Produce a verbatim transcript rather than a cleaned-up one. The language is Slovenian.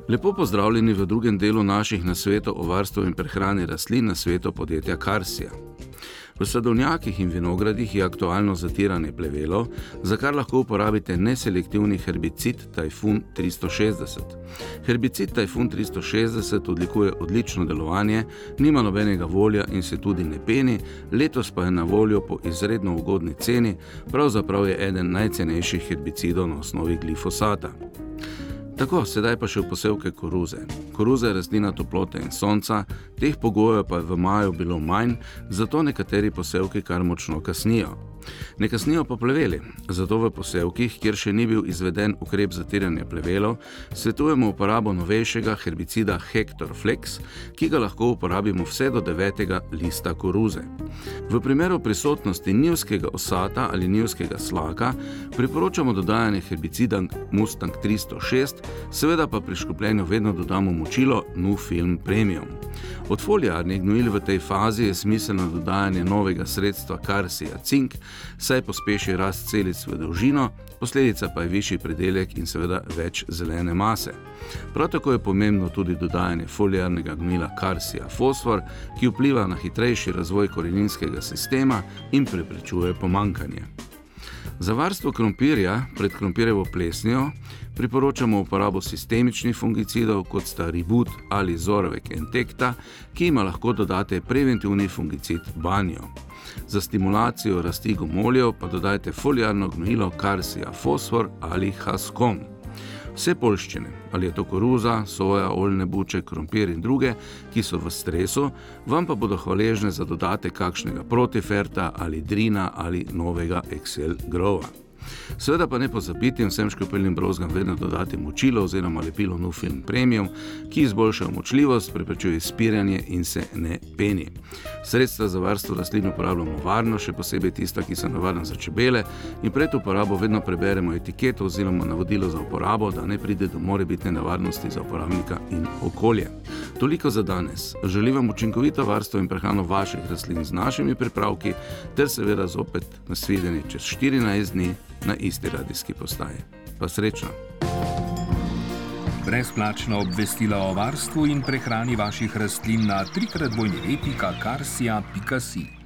Lepo pozdravljeni v drugem delu naših nasvetov o varstvu in prehrani rastlin na svetu podjetja Karsija. V sadovnjakih in vinogradih je aktualno zatiranje plevelov, za kar lahko uporabite neselektivni herbicid Tajfun tristo šestdeset. Herbicid Tajfun tristo šestdeset odlikuje odlično delovanje, nima nobenega volja in se tudi ne peni, letos pa je na voljo po izredno ugodni ceni, pravzaprav je eden najcenejših herbicidov na osnovi glifosata. Tako, sedaj pa še v posevke koruze. Koruza je rastlina toplote in sonca, teh pogojev pa je v maju bilo manj, zato nekateri posevki kar močno kasnijo. Ne kasnijo pa pleveli, zato v posevkih, kjer še ni bil izveden ukrep zatiranja plevelov, svetujemo uporabo novejšega herbicida Hektor Flex, ki ga lahko uporabimo vse do devetega lista koruze. V primeru prisotnosti njivskega osata ali njivskega slaka priporočamo dodajanje herbicida Mustang tristo šest, seveda pa pri škropljenju vedno dodamo močilo Nufilm Premium. Od foliarnih gnojil v tej fazi je smiselno dodajanje novega sredstva Karsija Cink, saj pospeši rast celic v dolžino, posledica pa je višji pridelek in seveda več zelene mase. Prav tako je pomembno tudi dodajanje foliarnega gnojila Karsija Fosfor, ki vpliva na hitrejši razvoj koreninskega sistema in preprečuje pomanjkanje. Za varstvo krompirja pred krompirjevo plesnijo priporočamo uporabo sistemičnih fungicidov, kot sta Ribut ali Zorovek Entekta, ki ima lahko dodate preventivni fungicid Banjo. Za stimulacijo rasti gomoljev pa dodajte foliarno gnojilo Karsija Fosfor ali Haskom. Vse poljščine, ali je to koruza, soja, oljne buče, krompir in druge, ki so v stresu, vam pa bodo hvaležne za dodatek kakšnega protiferta ali drina ali novega Excel Growa. Seveda pa ne pozabiti vsem škropilnim brozgam vedno dodati močilo oziroma lepilo Nufilm Premium, ki izboljšajo močljivost, preprečuje izpiranje in se ne peni. Sredstva za varstvo rastlin uporabljamo varno, še posebej tista, ki so nevarna za čebele, in pred uporabo vedno preberemo etiketo oziroma navodilo za uporabo, da ne pride do morebitne nevarnosti za uporabnika in okolje. Toliko za danes. Želim vam učinkovito varstvo in prehrano vaših rastlin z našimi pripravki, ter seveda zopet nasvidenje čez štirinajst dni na isti radijski postaji. Pa srečno! Brezplačna obvestila o varstvu in prehrani vaših rastlin na tri krat dvojni v pika karsija pika si.